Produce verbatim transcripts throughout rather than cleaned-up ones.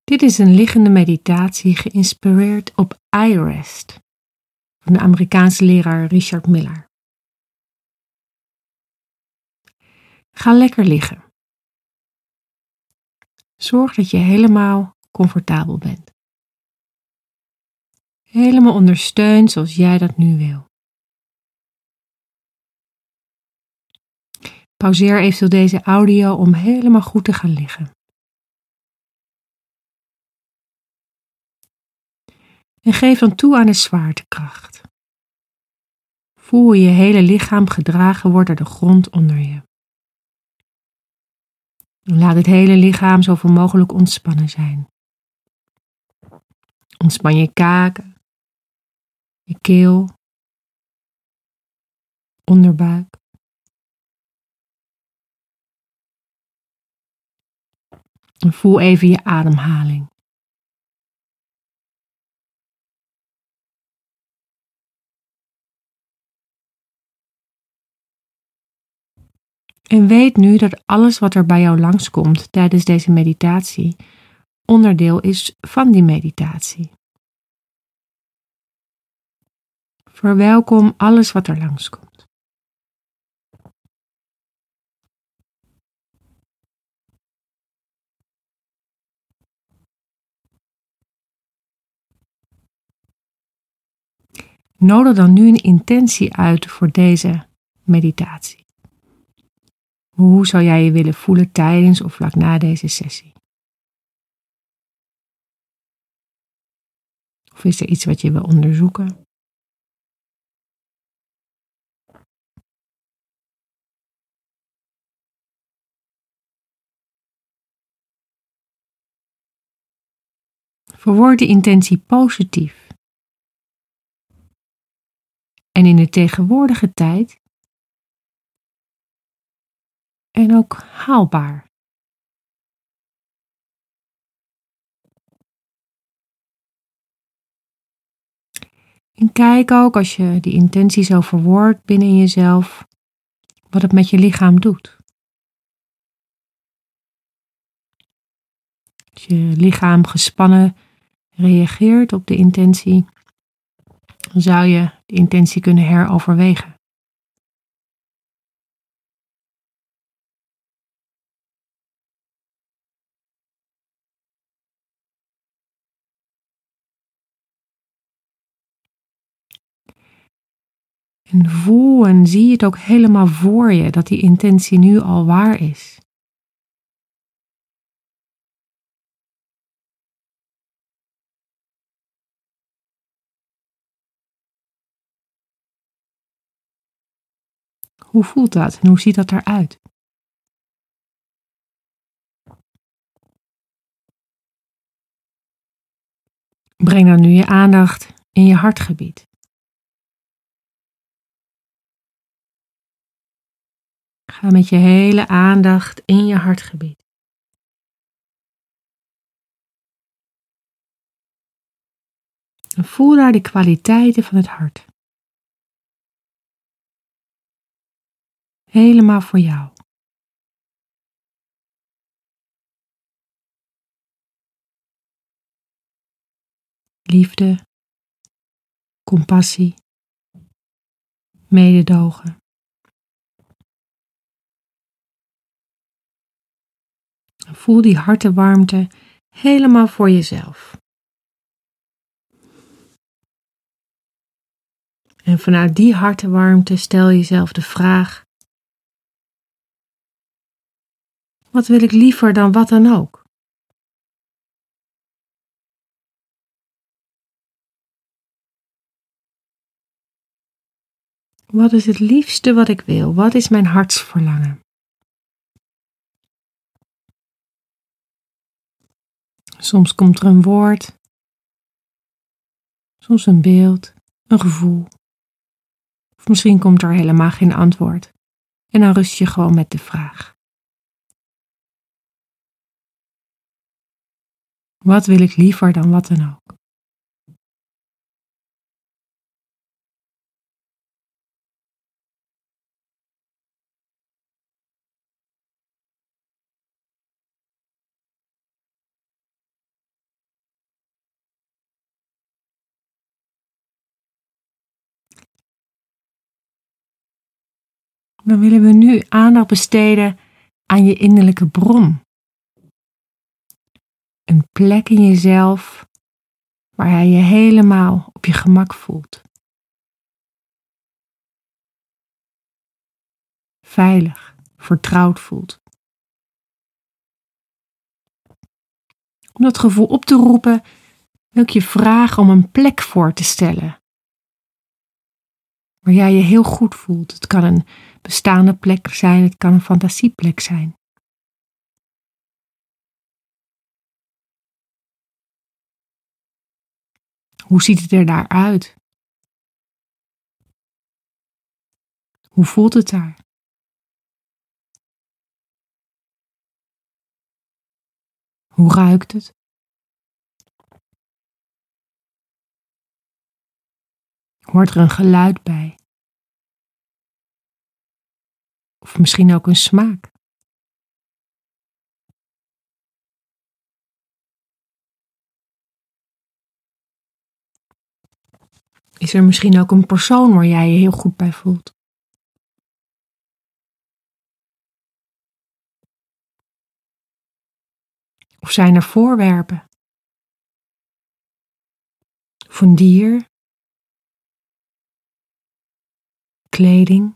Dit is een liggende meditatie geïnspireerd op iRest van de Amerikaanse leraar Richard Miller. Ga lekker liggen. Zorg dat je helemaal comfortabel bent. Helemaal ondersteund zoals jij dat nu wil. Pauzeer eventueel deze audio om helemaal goed te gaan liggen. En geef dan toe aan de zwaartekracht. Voel hoe je hele lichaam gedragen wordt door de grond onder je. Laat het hele lichaam zoveel mogelijk ontspannen zijn. Ontspan je kaken, je keel, onderbuik. En voel even je ademhaling. En weet nu dat alles wat er bij jou langskomt tijdens deze meditatie onderdeel is van die meditatie. Verwelkom alles wat er langskomt. Nodig dan nu een intentie uit voor deze meditatie. Hoe zou jij je willen voelen tijdens of vlak na deze sessie? Of is er iets wat je wil onderzoeken? Verwoord de intentie positief. En in de tegenwoordige tijd. En ook haalbaar. En kijk ook als je die intentie zo verwoordt binnen jezelf, wat het met je lichaam doet. Als je lichaam gespannen reageert op de intentie, dan zou je de intentie kunnen heroverwegen. En voel en zie het ook helemaal voor je dat die intentie nu al waar is. Hoe voelt dat en hoe ziet dat eruit? Breng dan nu je aandacht in je hartgebied. Ga met je hele aandacht in je hartgebied. En voel daar de kwaliteiten van het hart. Helemaal voor jou. Liefde, compassie, mededogen. Voel die hartenwarmte helemaal voor jezelf. En vanuit die hartenwarmte stel jezelf de vraag: wat wil ik liever dan wat dan ook? Wat is het liefste wat ik wil? Wat is mijn hartsverlangen? Soms komt er een woord, soms een beeld, een gevoel. Of misschien komt er helemaal geen antwoord en dan rust je gewoon met de vraag. Wat wil ik liever dan wat dan ook? Dan willen we nu aandacht besteden aan je innerlijke bron. Een plek in jezelf waar jij je helemaal op je gemak voelt. Veilig, vertrouwd voelt. Om dat gevoel op te roepen, wil ik je vragen om een plek voor te stellen. Waar jij je heel goed voelt. Het kan een bestaande plek zijn, het kan een fantasieplek zijn. Hoe ziet het er daar uit? Hoe voelt het daar? Hoe ruikt het? Hoort er een geluid bij? Of misschien ook een smaak? Is er misschien ook een persoon waar jij je heel goed bij voelt? Of zijn er voorwerpen? Of een dier? Kleding?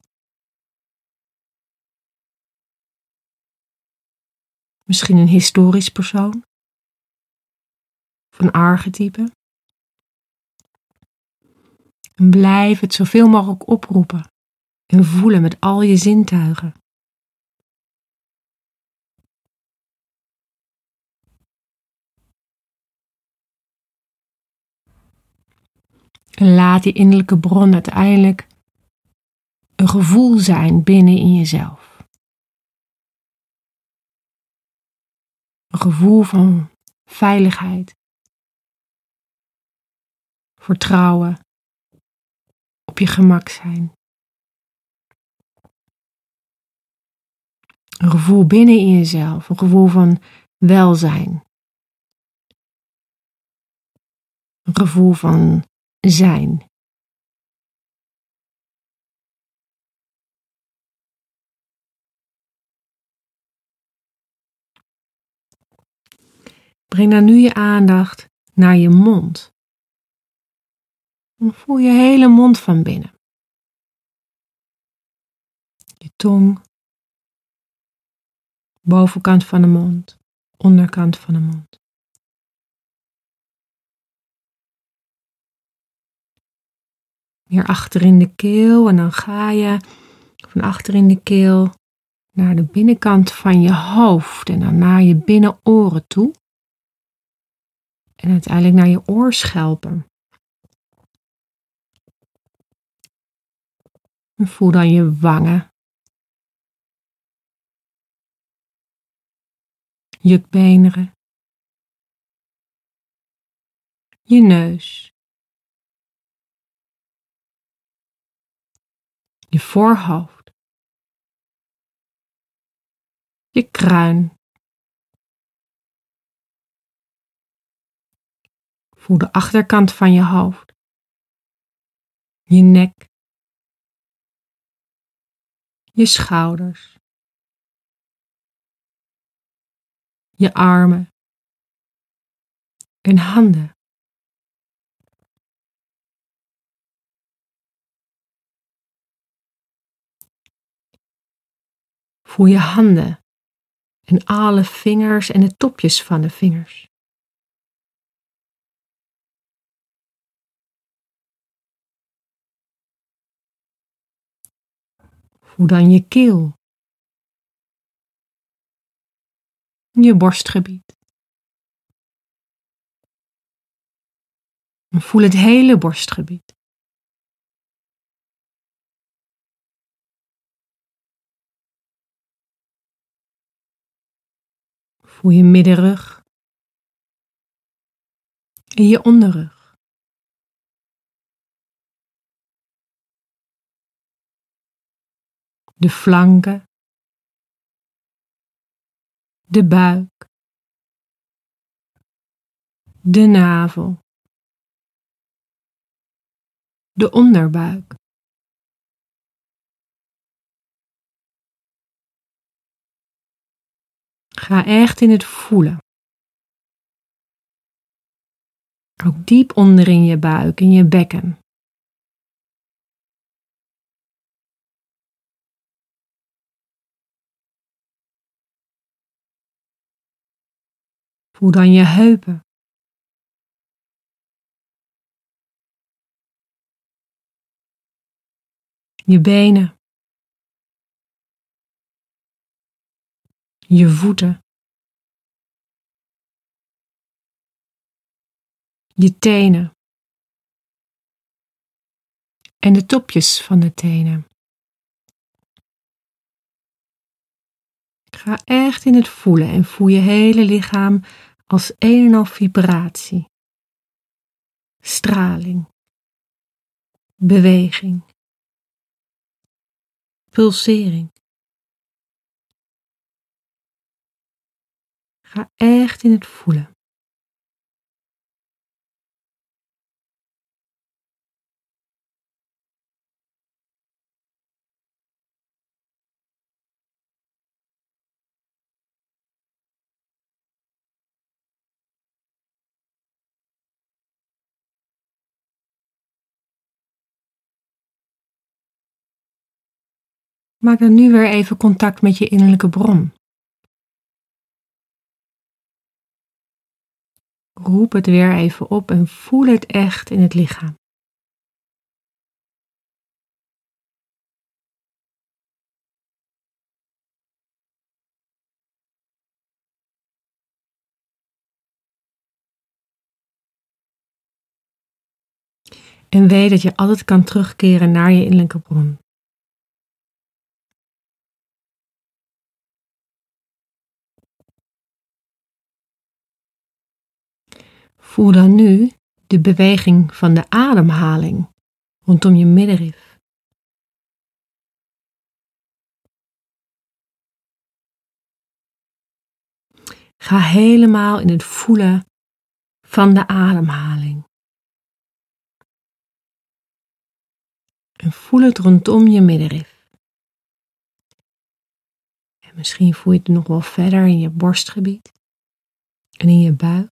Misschien een historisch persoon? Of een archetype? En blijf het zoveel mogelijk oproepen en voelen met al je zintuigen. En laat die innerlijke bron uiteindelijk een gevoel zijn binnen in jezelf. Een gevoel van veiligheid, vertrouwen, op je gemak zijn. Een gevoel binnen in jezelf, een gevoel van welzijn. Een gevoel van zijn. Breng dan nu je aandacht naar je mond. En voel je hele mond van binnen. Je tong, bovenkant van de mond, onderkant van de mond. Weer achter in de keel en dan ga je van achter in de keel naar de binnenkant van je hoofd en dan naar je binnenoren toe. En uiteindelijk naar je oorschelpen. En voel dan je wangen. Jukbeenderen. Je neus. Je voorhoofd. Je kruin. Voel de achterkant van je hoofd. Je nek. Je schouders. Je armen. En handen. Voel je handen. En alle vingers en de topjes van de vingers. Voel dan je keel. Je borstgebied. En voel het hele borstgebied. Voel je middenrug. En je onderrug. De flanken. De buik. De navel. De onderbuik. Ga echt in het voelen. Ook diep onder in je buik, in je bekken. Voel dan je heupen. Je benen. Je voeten. Je tenen. En de topjes van de tenen. Ga echt in het voelen en voel je hele lichaam als een en al vibratie. Straling. Beweging. Pulsering. Ga echt in het voelen. Maak dan nu weer even contact met je innerlijke bron. Roep het weer even op en voel het echt in het lichaam. En weet dat je altijd kan terugkeren naar je innerlijke bron. Voel dan nu de beweging van de ademhaling rondom je middenrif. Ga helemaal in het voelen van de ademhaling. En voel het rondom je middenrif. En misschien voel je het nog wel verder in je borstgebied en in je buik.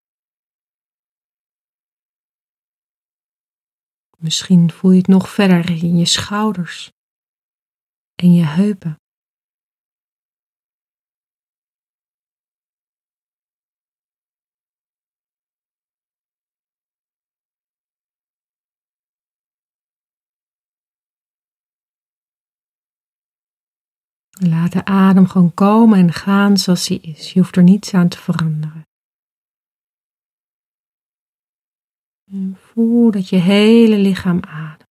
Misschien voel je het nog verder in je schouders en je heupen. Laat de adem gewoon komen en gaan zoals die is. Je hoeft er niets aan te veranderen. En voel dat je hele lichaam ademt.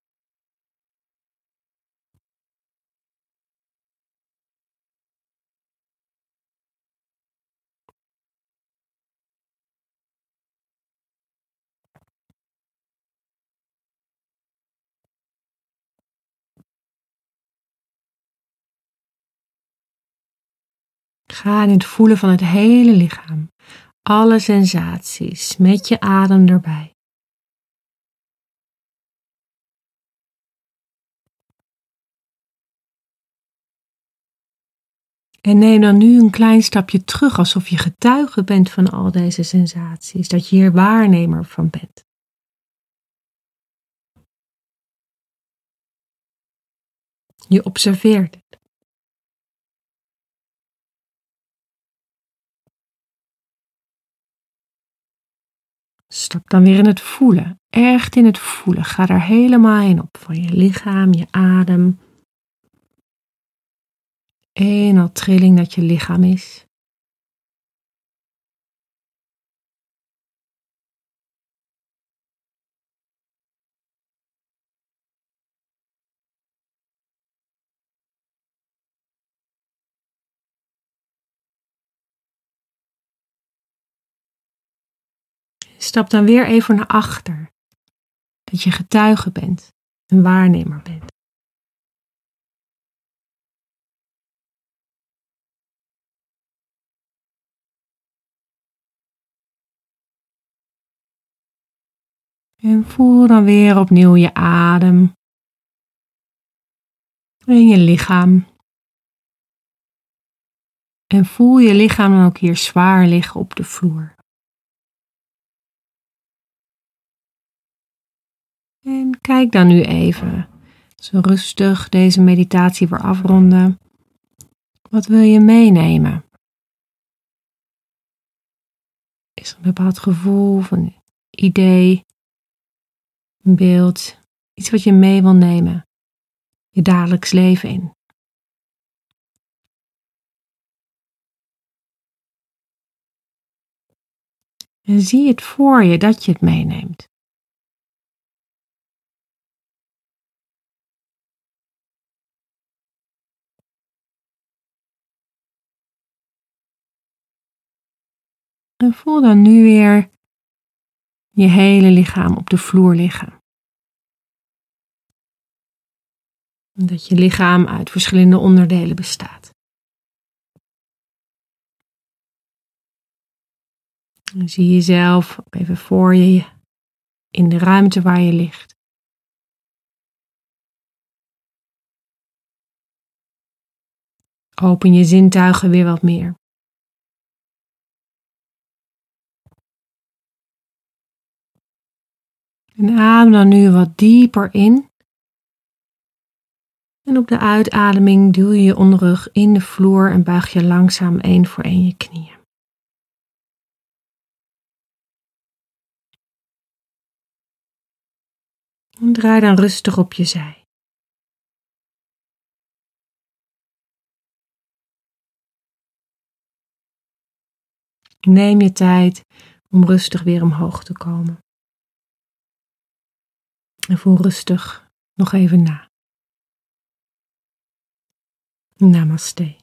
Ga in het voelen van het hele lichaam. Alle sensaties met je adem erbij. En neem dan nu een klein stapje terug, alsof je getuige bent van al deze sensaties. Dat je hier waarnemer van bent. Je observeert het. Stap dan weer in het voelen. Echt in het voelen. Ga er helemaal in op. Van je lichaam, je adem. En al trilling dat je lichaam is. Stap dan weer even naar achter. Dat je getuige bent. Een waarnemer bent. En voel dan weer opnieuw je adem. En je lichaam. En voel je lichaam dan ook hier zwaar liggen op de vloer. En kijk dan nu even, zo rustig deze meditatie weer afronden. Wat wil je meenemen? Is er een bepaald gevoel of een idee, een beeld, iets wat je mee wil nemen, je dagelijks leven in? En zie het voor je dat je het meeneemt. En voel dan nu weer je hele lichaam op de vloer liggen. En dat je lichaam uit verschillende onderdelen bestaat. En zie jezelf even voor je in de ruimte waar je ligt. Open je zintuigen weer wat meer. En adem dan nu wat dieper in. En op de uitademing duw je je onderrug in de vloer en buig je langzaam één voor één je knieën. En draai dan rustig op je zij. Neem je tijd om rustig weer omhoog te komen. En voel rustig nog even na. Namaste.